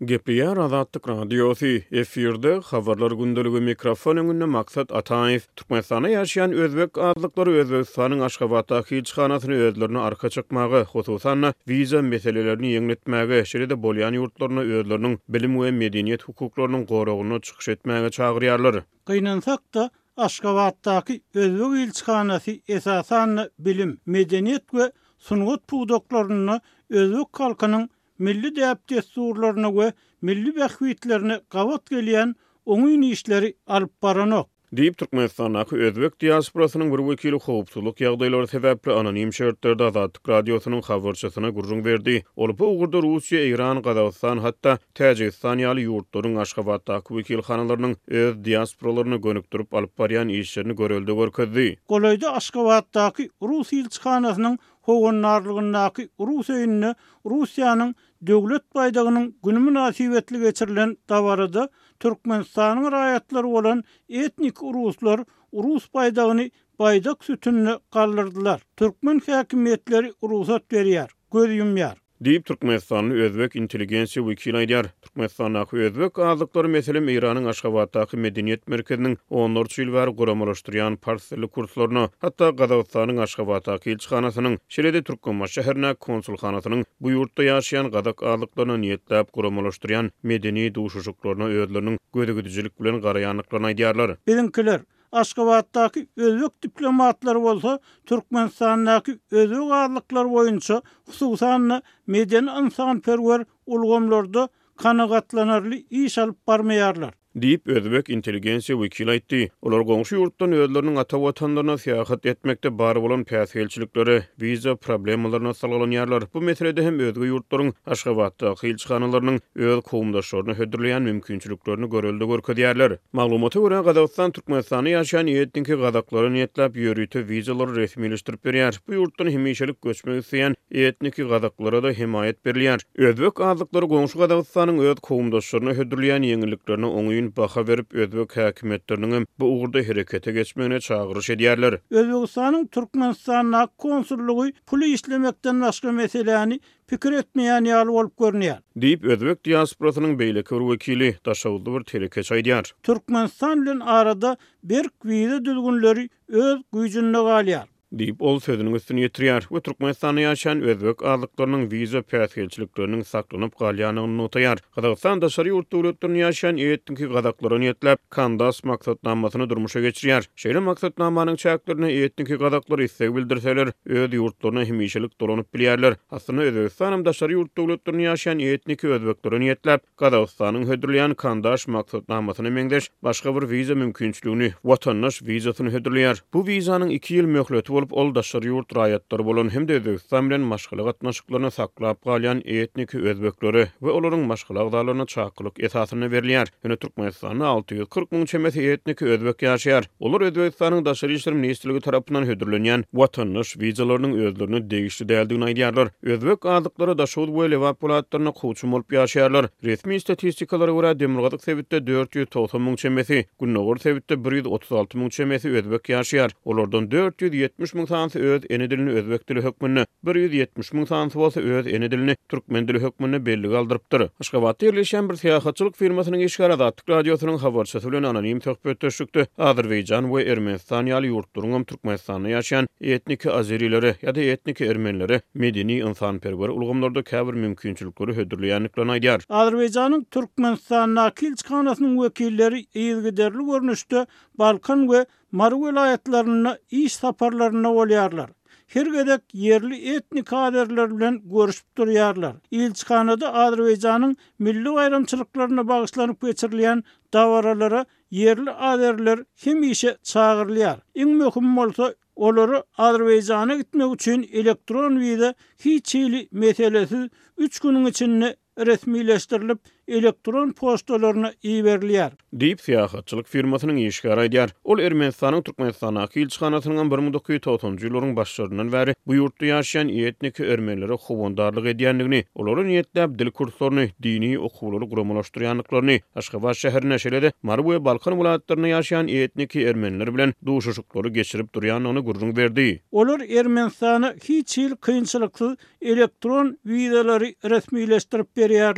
Gepriýär Azatlyk radiosu efirde habarlar gündəligi mikrofon öňünde maksat Ataýew Türkmenistanda ýaşaýan özbek azlyklary Özbegistanyň Aşgabatdaky elçixanasyny özlerini arka çykmagy, hususan viza meselelerini ýeňletmäge, şeýle-de bolýan ýurtlaryna özleriniň bilim we medeniýet hukuklarynyň goragyny çykyş etmäge çagyrýarlar. Gynansak da Aşgabatdaky özbek elçixanasy esasan bilim, medeniýet we sungat puwdoklaryny özbek halkynyň milli däpdesturlaryna we milli bähwitlerine gawat gelýän oňuň işleri alyp baranok. Diýip Türkmenistandaky özbek diasporasynyň bir wekili howpsuzlyk ýagdaýlary sebäpli anonim şertlerde Azatlyk radiosynyň habarçysyna gurrun berdi. Ol bu ugurda Russiýa, Iran, Gazawstan hatda Täjikistan ýaly ýurtlaryň Aşgabatdaky wekilhanalarynyň öz diasporalaryny gönükdirip alyp barýan işlerini görelde görkezdi. Golaýda Aşgabatdaky Rus elçixanasynyň howanarlygyndaky Rus öýünde Russiýanyň döwlet baýdagynyň güni münasibetli geçirilen dawarada Türkmenistanyň raýatlary bolan etnik Ruslar Rus baýdagyny baýdak sütünni galdyrdylar. Türkmen häkimetleri ruhsat berýär, göz yumýar. Diýip Türkmenistanyň özbek intelligensiýa wekili aýdýar. Türkmenistandaky özbek azlyklary meselem Iranyň Aşgabatdaky medeniýet merkeziniň 14 ýyl bäri guramalashdyrýan parsly kurslaryny, hatda Gazawstanyň Aşgabatdaky elçixanasynyň şeýle-de Türkmenbaş şäherine konsulxanasynyň bu ýurtda ýaşaýan gadak azlyklaryny niýetläp guramalashdyrýan medeni duşuşuklaryna özleriniň gödegüdijilik bilen garaýanlyklaryny aýdýarlar. Bizimkiler Aşgabatdaky özbek diplomatlary bolsa Türkmenistandaky özbek azlyklary boýunça hususan medeni insanperwer ulgamlarda kanagatlanarly iş alyp barmaýarlar. Diýip özbek intelligensiýa wekili aýtdy. Olar goňşy ýurtdan özleriniň ata watanlaryna seýahat etmekde bar bolan päsgelçilikleri, viza problemalaryna salglanýarlar. Bu meselede hem özge ýurtlaryň Aşgabatdaky elçixanalarynyň öz kowmdaşlaryny hödürleýän mümkinçiliklerini görelde görkezýärler. Maglumaty görä Gazawstan Türkmenistany ýaşaýan etniki gazaklary niýetlap ýörüýte vizalar resmileşdirip berýär. Bu ýurtdan hemişelik göçmek isleýän etniki gazaklara da himayet berilýär. Özbek azlyklary goňşy Gazawstanyň öz kowmdaşlaryny hödürleýän ýeňilliklerini oňuýun baha berip özbek häkimetleriniň bu ugurda herekete geçmegine çagyryş edýärler. Özbegistanyň Türkmenistana konsullugy pul işlemekden başga meseleni pikir etmeýän ýaly bolup görnýär. Diýip özbek diasporasynyň beýleki bir wekili daşawuldy bir telekeç aýdýar. Türkmenistan bilen arada bir viza düzgünleri öz güýjünde galýar. Diýip ol sözüniň üstüne ýetirýär we Türkmenistanda ýaşaýan özbek azlyklarynyň viza päsgelçilikleriniň saklanyp galýanyny notaýar. Gazawstan daşary ýurt döwletlerinde ýaşaýan etniki gazaklary niýetlep Kandas maksatnamasyny durmuşa geçirýär. Şeýle maksatnamanyň çäklerini etniki gazaklar isleg bildirseler, öz ýurtlaryna hemişelik dolanyp bilýärler. Aslynda Özbegistan daşary ýurt döwletlerinde ýaşaýan etniki özbekleri niýetlep Gazawstanyň hödürleýän Kandas maksatnamasyny meňdeş başga bir viza mümkinçiligini, watandaş vizasyny hödürleýär. Bu vizanyň 2 ýyl möhleti ol daşary ýurt raýatlary bolan hem de Özbegistan bilen maşgala gatnaşyklaryny saklap galýan etniki özbekleri we olaryň maşgala agdalaryna çakylyk esasyny berilýär. Ýöne Türkmenistanda 640 000 çemesi etniki özbek ýaşaýar. Olar Özbegistanyň daşary işler ministrligi tarapyndan hödürlenýän watandaş vizalarynyň özlerini degişli däldigini aýdýarlar. Özbek azlyklary daşawy we lewat polatlaryna goýçum bolup ýaşaýarlar. Resmi statistikalara görä Demirgazyk sebitde 490 000 çemesi, Günnogor sebitde 136 000 çemesi özbek ýaşaýar. Olardan 470 000 tansy öz ene dilini özbek dili hökmünde, 170 000 tansy bolsa öz ene dilini türkmen dili hökmünde belli galdyrypdyr. Aşgabatda ýerleşen bir seýahatçylyk firmasynyň işgara Azatlyk radiosynyň habarçysy bilen anonim töhbetdeşikde Azerbaýjan we Ermenistan ýaly ýurtlaryň Türkmenistanda ýaşaýan etniki azerileri ýa-da etniki ermenileri medeni insanperwer ulgamlarda käbir mümkinçilikleri hödürleýänliklerini aýdýar. Azerbaýjanyň Türkmenistanaky elçixanasynyň wekilleri ýygyderli görnüşde Balkan we Mar vilayetlerine iş saparlaryna bolýarlar. Her gedek yerli etnik aderler bilen görüşüp durýarlar. Elçixanada Azerbaýjanyň milli baýramçylyklaryna bagyşlanyp geçirilýän dawaralara yerli aderler hemişe çagyrylýar. Iň möhüm bolsa olary Azerbaýjana gitmek üçin elektron viza hiç ýyly meselesi 3 güniň içinde resmileşdirilip elektron postalaryna iýerilýär. Diýip seýahatçylyk firmasynyň işgara aýdýar. Ol Ermenistanyň Türkmenistanaky elçixanasynyň 1990-njy ýylaryň başlaryndan bäri bu ýurtda ýaşaýan etniki ermenilere howandarlyk edýändigini, olary niýetläp dil kurslaryny, dini okuwlary guramalaşdyrýanlyklaryny, Aşgabat şäherine şeýle-de Mar we Balkan vilayetlerinde ýaşaýan etniki ermeniler bilen duşuşuklary geçirip durýanyny gurrun berdi. Olar Ermenistana hiç ýyl kynçylyksy elektron vizalary resmileşdirip berýärler.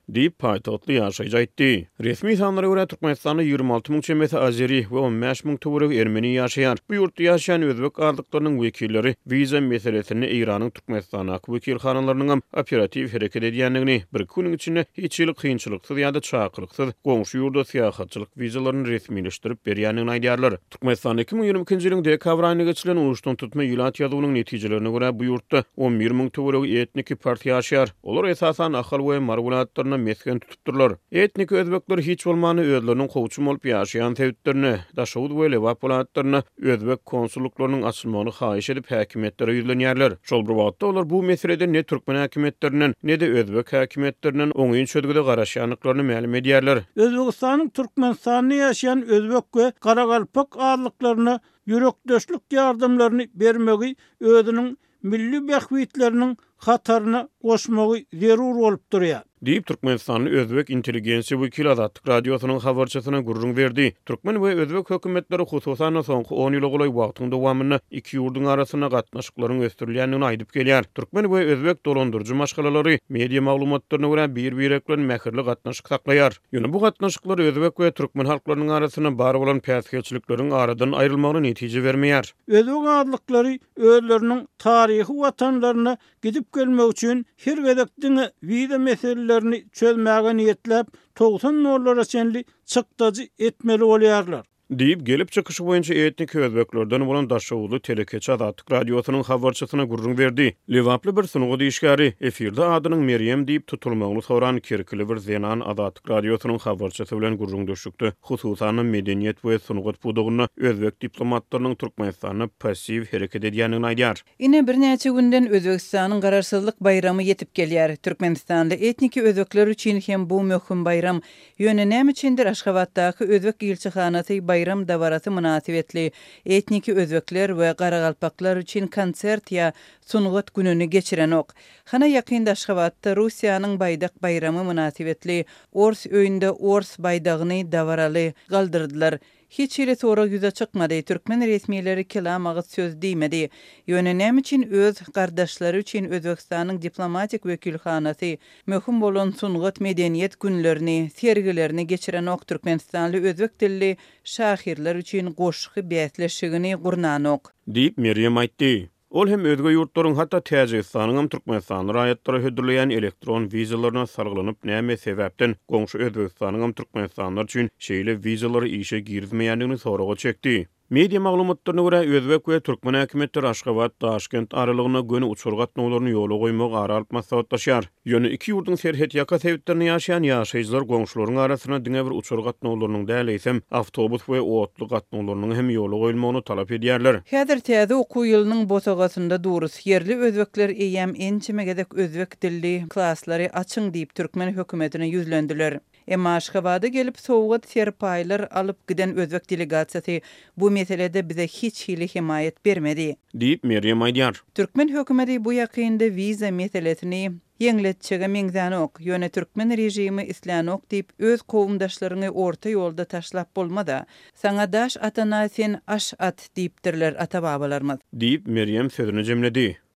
diýip paýtagtly ýaşaýjy aýtdy. Resmi sanlara görä Türkmenistanda 26 000 çemesi azeri we 15 000 töwerek ermeni ýaşaýar. Bu ýurtda ýaşaýan özbek arlyklarynyň wekilleri wiza meselesini Iranyň Türkmenistanaky wekilhanalarynyň operativ hereket edýändigini, bir güniň içinde hiç kynçylyksyz ýa-da çakyryksyz goňşy ýurda syýahatçylyk wizalaryny resmileşdirip berýändigini aýdýarlar. Türkmenistan 2022-nji ýylyň dekabr aýyna geçirilen uruşdan tutma ýylat ýazywynyň netijelerine görä bu ýurtda 11 000 töwerek etnik partiýa ýaşaýar. Olar esasan ahal we marwulatlaryna mesken tutupdurlar. Etnik özbekler hiç bolmany özleriniň howçum bolup ýaşaýan sebäplerini, daşawud we lewaplatlaryny özbek konsulluklarynyň açylmagyny haýyş edip häkimetlere ýüzlenýärler. Şol bir wagtda olar bu meselede ne türkmen häkimetlerinden ne de özbek häkimetlerinden oňyň çödgüde garaşýanlyklaryny ma'lum edýärler. Özbegistanyň Türkmenistanda ýaşaýan özbek we garagalpak arlyklaryna ýürekdeşlik ýardamlaryny bermegi özüniň milli bähwitleriniň hataryna goşmagy zerur bolup durýar. Diýip Türkmenistanyň özbek intelligensiýa wekili Azatlyk radiosynyň habarçysyna gurrun berdi. Türkmen we özbek hökümetleri hususan soňky 10 ýyl golay wagtyň dowamyny iki ýurdun arasyna gatnaşyklaryň ösdürilýändigini aýdyp gelýär. Türkmen we özbek dolandyrjy maşgalalary media maglumatlaryna görä bir-bireklen mähirli gatnaşyk saklaýar. Ýöne bu gatnaşyklar özbek we türkmen halklarynyň arasyna bar bolan päsgeçilikleriň aradan aýrylmagyna netije bermeýär. Özbek arlyklary özleriniň taryhy watanlaryna gidip gelmek üçin her gedekdiňe wiza meselelerini çözmäge niýetlep 90 nollara çenli çykdagy etmeli bolýarlar. Diýip gelip çykyşy boýunça etnik özbeklerden bolan daşawuly telekeçi Azatlyk radiosynyň habarçysyna gurrun berdi. Lewaply bir sunugy diýişgäri efirde adynyň Meryem diýip tutulmagyny soran kirkili bir zenan Azatlyk radiosynyň habarçysy bilen gurrun döşükdi. Hususan medeniýet we sunugat budugyny özbek diplomatlarynyň Türkmenistanyna passiw hereket edýändigini aýdýar. Ine bir näçe günden Özbekistanyň gararsızlyk bayramy ýetip gelýär. Türkmenistanda etnik özbekler üçin hem bu möhüm bayram ýöne näme üçindir Aşgabatdaky özbek elçihanasy bayram dawarasy münasibetli etniki özbekler we garagalpaklar üçin konsert ýa sunugat gününi geçiren ok. Hana ýakynda Aşgabatda Russiýanyň baýdak bayramy münasibetli Ors öýünde Ors baýdagyny dawaraly galdyrdylar. Hiç ile sonra yüze çıkmadı. Türkmen resmileri kelam ağız söz diýmedi. Ýöne näme üçin öz gardaşlary üçin Özbekistanyň diplomatik wekilhanasy möhüm bolan sunugat medeniýet günlerini, sergilerini geçiren ok Türkmenistanly özbek dilli şahirler üçin goşky bäsleşigini gurnan ok. Diýip Meryem aýtdy. Ol hem özge ýurtlaryň hatda Täjikistanyň Türkmenistan raýatlary hödürleýän elektron wizalaryna sargylanyp näme sebäpden goňşy Özbekistanyň Türkmenistanlar üçin şeýle wizalary işe girmeýändigini soraga çekdi. Media maglumatlaryna görä özbek we türkmen häkimetleri Aşgabat, Taşkent aralygyna göni uçur gatnawlaryny ýola goýmak aralyp maslahatlaşýar. Ýöne iki ýurdun serhet ýaka sebäplerini ýaşaýan ýaşaýjylar goňşularyň arasyna diňe bir uçur gatnawlarynyň däleýsem awtobus we otly gatnawlarynyň hem ýola goýulmagyny talap edýärler. Häzir täze okuw ýylynyň botagasynda durus yerli özbekler eýem ençimegedek özbek dilli klasslary açyň diýip türkmen hökümetine ýüzlendiler. Emma Aşgabada gelip sowgat serpaýlar alyp giden özbek delegasiýasy bu meselede bize hiç hili himayet bermedi. Diýip Meryem aýdýar. Türkmen hökümeti bu ýakynda wiza meselesini ýeňletçige meňzany ok. Ýöne türkmen rejimi islanok diýip öz kowumdaşlaryny orta ýolda taşlap bolmada. Saňa daş atana sen aş at diýipdirler ata-babalarymyz. Diýip Meryem sözüni jemledi.